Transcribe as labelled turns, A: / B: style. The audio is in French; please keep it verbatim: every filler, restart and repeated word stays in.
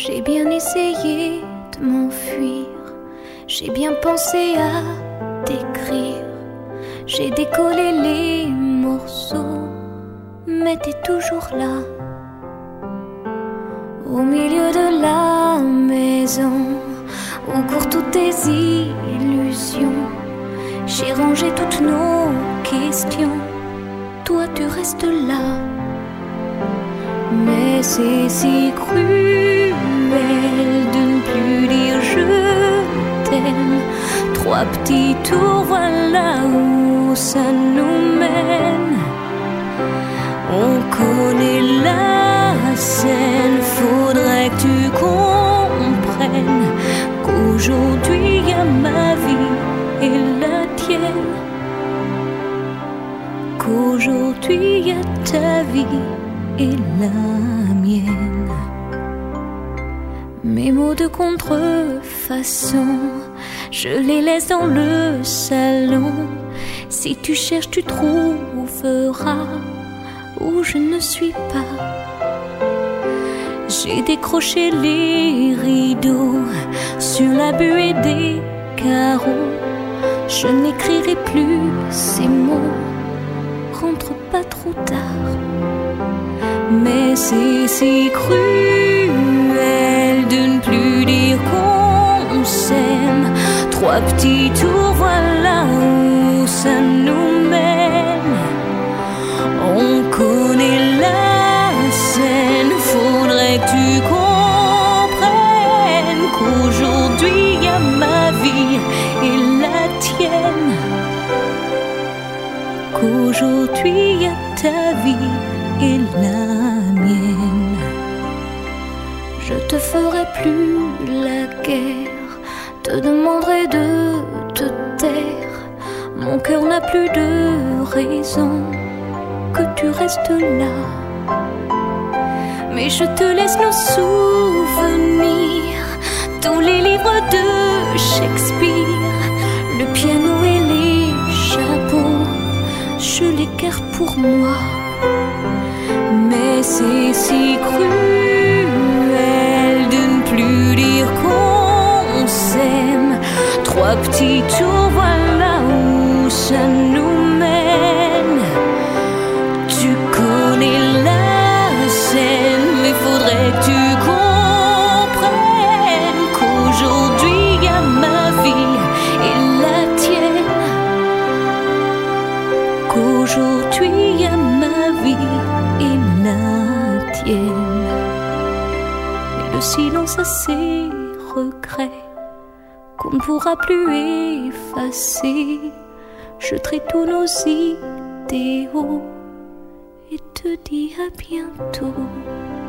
A: J'ai bien essayé de m'enfuir, j'ai bien pensé à t'écrire, j'ai décollé les morceaux, mais t'es toujours là. Au milieu de la maison, où courent toutes tes illusions, j'ai rangé toutes nos questions, toi tu restes là. Mais c'est si cruel de ne plus dire je t'aime. Trois petits tours, voilà où ça nous mène. On connaît la scène, faudrait que tu comprennes qu'aujourd'hui y a ma vie et la tienne. Qu'aujourd'hui y a ta vie et la mienne. Mes mots de contrefaçon, je les laisse dans le salon. Si tu cherches, tu trouveras où je ne suis pas. J'ai décroché les rideaux sur la buée des carreaux. Je n'écrirai plus ces mots, rentre pas trop tard. Mais c'est si cruel de ne plus dire qu'on s'aime. Trois petits tours, voilà où ça nous mène. On connaît la scène, faudrait que tu comprennes qu'aujourd'hui y a ma vie et la tienne. Qu'aujourd'hui y a ta vie et la mienne. Je te ferai plus la guerre, te demanderai de te taire. Mon cœur n'a plus de raison que tu restes là. Mais je te laisse nos souvenirs, tous les livres de Shakespeare, le piano et les chapeaux, je les garde pour moi. Mais c'est si cruel de ne plus dire qu'on s'aime. Trois petits tours, voilà où ça nous mène. Tu connais la scène, mais faudrait que tu comprennes qu'aujourd'hui y a ma vie et la tienne. Qu'aujourd'hui y a ma vie et la tienne. Et le silence a ses regrets qu'on ne pourra plus effacer. Je traite tous nos idéaux et te dis à bientôt.